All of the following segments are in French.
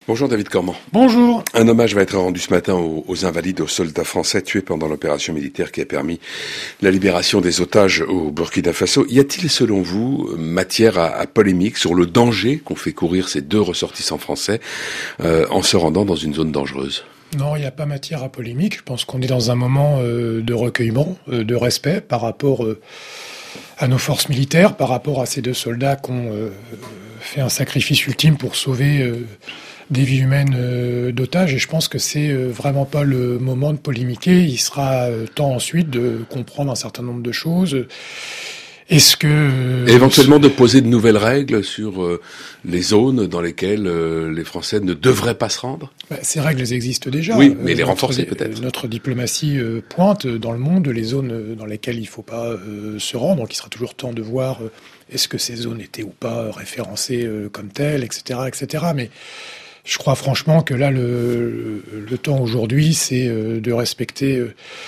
Bonjour David Cormand. Bonjour. Un hommage va être rendu ce matin aux invalides, aux soldats français tués pendant l'opération militaire qui a permis la libération des otages au Burkina Faso. Y a-t-il, selon vous, matière à polémique sur le danger qu'ont fait courir ces deux ressortissants français en se rendant dans une zone dangereuse ? Non, il n'y a pas matière à polémique. Je pense qu'on est dans un moment de recueillement, de respect par rapport à nos forces militaires, par rapport à ces deux soldats qui ont fait un sacrifice ultime pour sauver des vies humaines d'otages. Et je pense que c'est vraiment pas le moment de polémiquer. Il sera temps ensuite de comprendre un certain nombre de choses. Est-ce que et éventuellement de poser de nouvelles règles sur les zones dans lesquelles les Français ne devraient pas se rendre ? Ces règles existent déjà. Oui, mais les renforcer peut-être. Notre diplomatie pointe dans le monde les zones dans lesquelles il ne faut pas se rendre. Donc il sera toujours temps de voir est-ce que ces zones étaient ou pas référencées comme telles, etc., etc. Mais je crois franchement que là, le temps aujourd'hui, c'est de respecter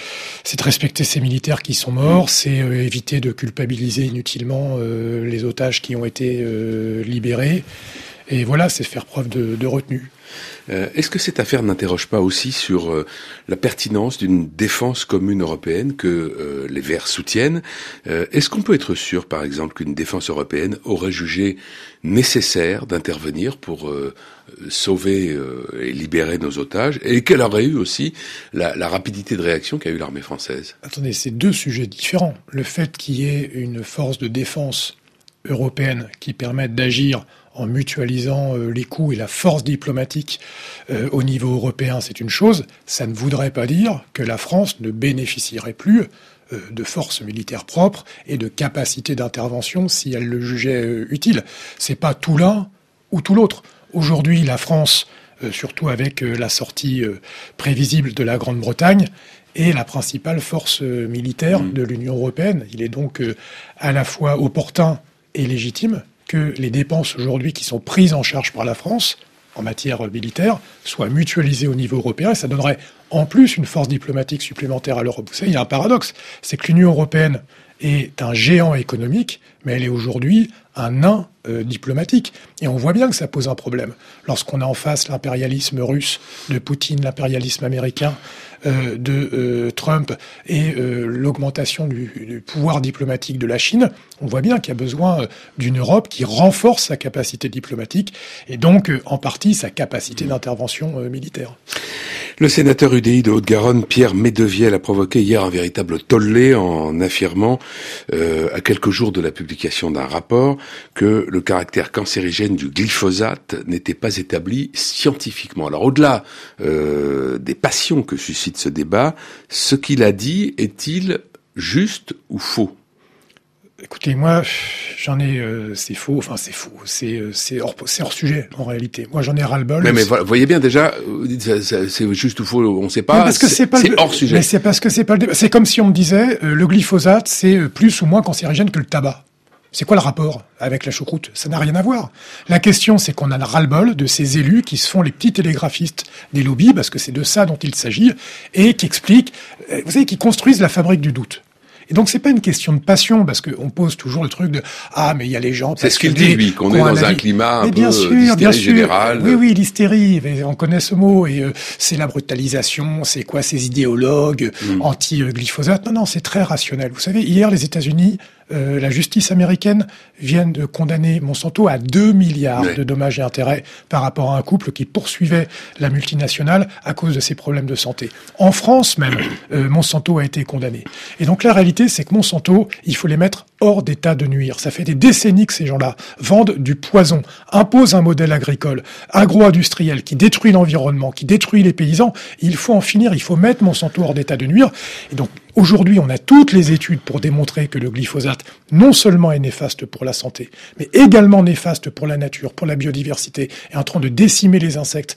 ces militaires qui sont morts, c'est éviter de culpabiliser inutilement les otages qui ont été libérés. Et voilà, c'est faire preuve de retenue. Est-ce que cette affaire n'interroge pas aussi sur la pertinence d'une défense commune européenne que les Verts soutiennent ? Est-ce qu'on peut être sûr, par exemple, qu'une défense européenne aurait jugé nécessaire d'intervenir pour sauver et libérer nos otages, et qu'elle aurait eu aussi la rapidité de réaction qu'a eu l'armée française ? Attendez, c'est deux sujets différents. Le fait qu'il y ait une force de défense européenne qui permette d'agir en mutualisant les coûts et la force diplomatique au niveau européen, c'est une chose. Ça ne voudrait pas dire que la France ne bénéficierait plus de forces militaires propres et de capacités d'intervention si elle le jugeait utile. C'est pas tout l'un ou tout l'autre. Aujourd'hui, la France, surtout avec la sortie prévisible de la Grande-Bretagne, est la principale force militaire de l'Union européenne. Il est donc à la fois opportun et légitime que les dépenses aujourd'hui qui sont prises en charge par la France en matière militaire soient mutualisées au niveau européen. Et ça donnerait en plus une force diplomatique supplémentaire à l'Europe. Vous savez, il y a un paradoxe, c'est que l'Union européenne est un géant économique, mais elle est aujourd'hui un nain diplomatique. Et on voit bien que ça pose un problème. Lorsqu'on a en face l'impérialisme russe de Poutine, l'impérialisme américain de Trump et l'augmentation du pouvoir diplomatique de la Chine, on voit bien qu'il y a besoin d'une Europe qui renforce sa capacité diplomatique et donc en partie sa capacité d'intervention militaire. Le sénateur UDI de Haute-Garonne, Pierre Medevielle, a provoqué hier un véritable tollé en affirmant, à quelques jours de la publication d'un rapport, que le caractère cancérigène du glyphosate n'était pas établi scientifiquement. Alors au-delà des passions que suscite ce débat, ce qu'il a dit est-il juste ou faux ? Écoutez, moi, c'est faux, enfin c'est faux, c'est hors sujet en réalité. Moi, j'en ai ras-le-bol. Mais vous voyez bien déjà, c'est juste ou faux, on ne sait pas. C'est hors sujet. Mais c'est parce que c'est pas le débat. C'est comme si on me disait le glyphosate, c'est plus ou moins cancérigène que le tabac. C'est quoi le rapport avec la choucroute ? Ça n'a rien à voir. La question, c'est qu'on a le ras-le-bol de ces élus qui se font les petits télégraphistes des lobbies, parce que c'est de ça dont il s'agit, et qui expliquent, vous savez, qui construisent la fabrique du doute. Et donc c'est pas une question de passion, parce qu'on pose toujours le truc de mais il y a les gens. C'est ce qu'il dit lui, qu'on est dans un climat un peu d'hystérie générale. Oui, l'hystérie, on connaît ce mot, et c'est la brutalisation, c'est quoi ces idéologues anti-glyphosate. Non, c'est très rationnel. Vous savez, hier les États-Unis, la justice américaine vient de condamner Monsanto à 2 milliards de dommages et intérêts par rapport à un couple qui poursuivait la multinationale à cause de ses problèmes de santé. En France même, Monsanto a été condamné. Et donc la réalité, c'est que Monsanto, il faut les mettre hors d'état de nuire. Ça fait des décennies que ces gens-là vendent du poison, imposent un modèle agricole, agro-industriel qui détruit l'environnement, qui détruit les paysans. Il faut en finir, il faut mettre Monsanto hors d'état de nuire. Et donc aujourd'hui, on a toutes les études pour démontrer que le glyphosate non seulement est néfaste pour la santé, mais également néfaste pour la nature, pour la biodiversité, est en train de décimer les insectes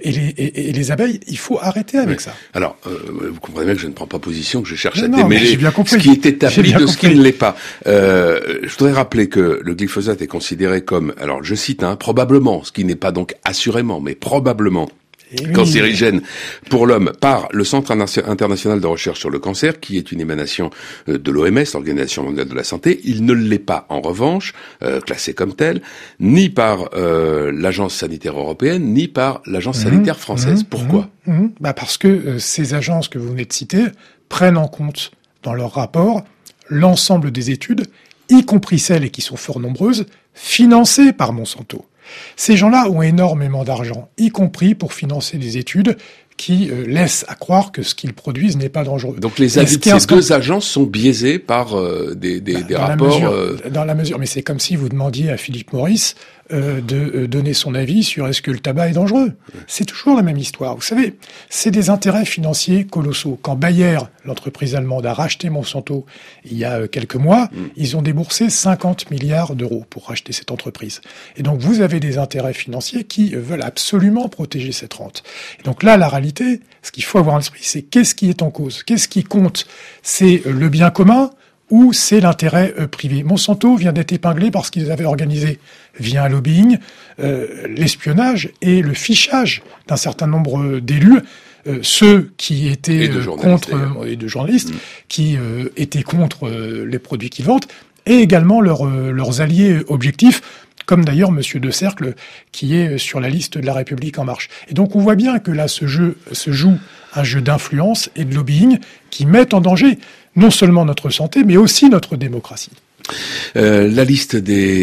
et les abeilles. Il faut arrêter avec ça. Alors, vous comprenez bien que je ne prends pas position, que je cherche à démêler ce qui est établi de ce qui ne l'est pas. Je voudrais rappeler que le glyphosate est considéré comme, alors je cite, probablement, ce qui n'est pas donc assurément, mais probablement, cancérigène pour l'homme par le Centre international de recherche sur le cancer, qui est une émanation de l'OMS, l'Organisation mondiale de la santé. Il ne l'est pas, en revanche, classé comme tel, ni par l'Agence sanitaire européenne, ni par l'Agence sanitaire française. Pourquoi ? Parce que ces agences que vous venez de citer prennent en compte dans leur rapport l'ensemble des études, y compris celles, et qui sont fort nombreuses, financées par Monsanto. Ces gens-là ont énormément d'argent, y compris pour financer des études qui laissent à croire que ce qu'ils produisent n'est pas dangereux. Donc les avis de ces deux agences sont biaisés par des rapports... Dans la mesure, mais c'est comme si vous demandiez à Philip Morris de donner son avis sur est-ce que le tabac est dangereux. C'est toujours la même histoire. Vous savez, c'est des intérêts financiers colossaux. Quand Bayer, l'entreprise allemande, a racheté Monsanto il y a quelques mois, ils ont déboursé 50 milliards d'euros pour racheter cette entreprise. Et donc vous avez des intérêts financiers qui veulent absolument protéger cette rente. Et donc là, la réalité, ce qu'il faut avoir à l'esprit, c'est qu'est-ce qui est en cause ? Qu'est-ce qui compte ? C'est le bien commun ou c'est l'intérêt privé. Monsanto vient d'être épinglé parce qu'ils avaient organisé, via un lobbying, l'espionnage et le fichage d'un certain nombre d'élus, ceux qui étaient contre, et de journalistes, qui étaient contre les produits qu'ils vendent, et également leurs alliés objectifs, comme d'ailleurs Monsieur De Cercle, qui est sur la liste de La République En Marche. Et donc on voit bien que là se joue un jeu d'influence et de lobbying qui met en danger non seulement notre santé, mais aussi notre démocratie. La liste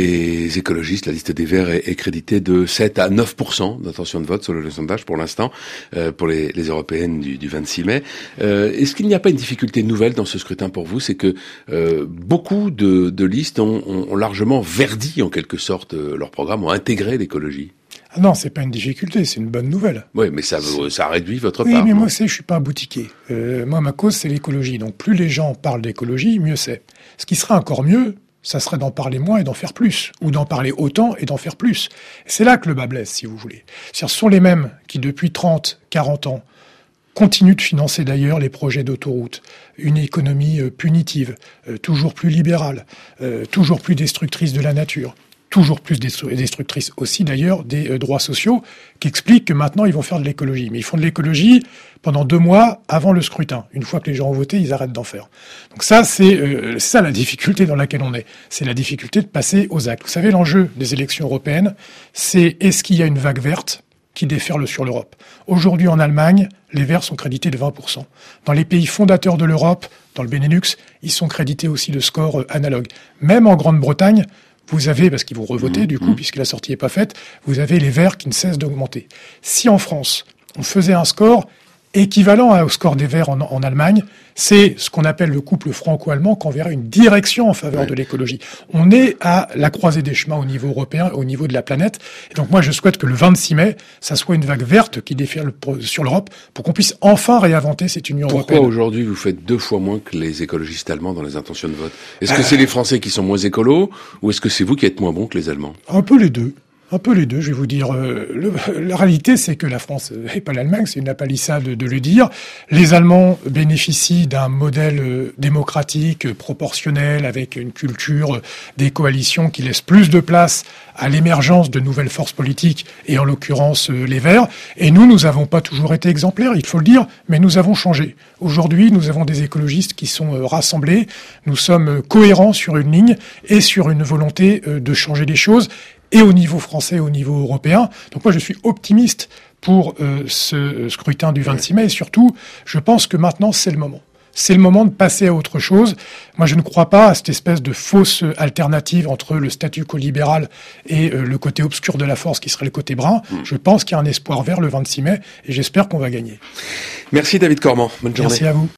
des écologistes, la liste des Verts est créditée de 7 à 9% d'intention de vote selon le sondage pour l'instant, pour les européennes du 26 mai. Est-ce qu'il n'y a pas une difficulté nouvelle dans ce scrutin pour vous ? C'est que beaucoup de listes ont largement verdi en quelque sorte leur programme, ont intégré l'écologie. Ah non, c'est pas une difficulté, c'est une bonne nouvelle. Oui, mais ça réduit votre part. Oui, mais moi, je suis pas un boutiquier. Moi, ma cause, c'est l'écologie. Donc, plus les gens parlent d'écologie, mieux c'est. Ce qui serait encore mieux, ça serait d'en parler moins et d'en faire plus. Ou d'en parler autant et d'en faire plus. C'est là que le bas blesse, si vous voulez. C'est-à-dire, ce sont les mêmes qui, depuis 30, 40 ans, continuent de financer d'ailleurs les projets d'autoroute, une économie punitive, toujours plus libérale, toujours plus destructrice de la nature, toujours plus destructrice aussi d'ailleurs des droits sociaux, qui expliquent que maintenant ils vont faire de l'écologie. Mais ils font de l'écologie pendant 2 mois avant le scrutin. Une fois que les gens ont voté, ils arrêtent d'en faire. Donc ça, c'est ça la difficulté dans laquelle on est. C'est la difficulté de passer aux actes. Vous savez, l'enjeu des élections européennes, c'est est-ce qu'il y a une vague verte qui déferle sur l'Europe. Aujourd'hui, en Allemagne, les Verts sont crédités de 20%. Dans les pays fondateurs de l'Europe, dans le Benelux, ils sont crédités aussi de scores analogues. Même en Grande-Bretagne, vous avez, parce qu'ils vont revoter du coup, puisque la sortie n'est pas faite, vous avez les Verts qui ne cessent d'augmenter. Si en France, on faisait un score équivalent au score des Verts en Allemagne, c'est ce qu'on appelle le couple franco-allemand qui enverrait une direction en faveur de l'écologie. On est à la croisée des chemins au niveau européen, au niveau de la planète. Et donc moi, je souhaite que le 26 mai, ça soit une vague verte qui déferle sur l'Europe pour qu'on puisse enfin réinventer cette Union européenne. Pourquoi aujourd'hui vous faites 2 fois moins que les écologistes allemands dans les intentions de vote ? Est-ce que c'est les Français qui sont moins écolos ou est-ce que c'est vous qui êtes moins bons que les Allemands ? Un peu les deux. Un peu les deux, je vais vous dire. La réalité, c'est que la France, et pas l'Allemagne, c'est une palissade de le dire. Les Allemands bénéficient d'un modèle démocratique, proportionnel, avec une culture des coalitions qui laisse plus de place à l'émergence de nouvelles forces politiques, et en l'occurrence les Verts. Et nous n'avons pas toujours été exemplaires, il faut le dire, mais nous avons changé. Aujourd'hui, nous avons des écologistes qui sont rassemblés. Nous sommes cohérents sur une ligne et sur une volonté de changer les choses, et au niveau français, au niveau européen. Donc moi, je suis optimiste pour ce scrutin du 26 mai. Et surtout, je pense que maintenant, c'est le moment. C'est le moment de passer à autre chose. Moi, je ne crois pas à cette espèce de fausse alternative entre le statu quo libéral et le côté obscur de la force, qui serait le côté brun. Je pense qu'il y a un espoir vert le 26 mai, et j'espère qu'on va gagner. Merci David Cormand. Bonne journée. Merci à vous.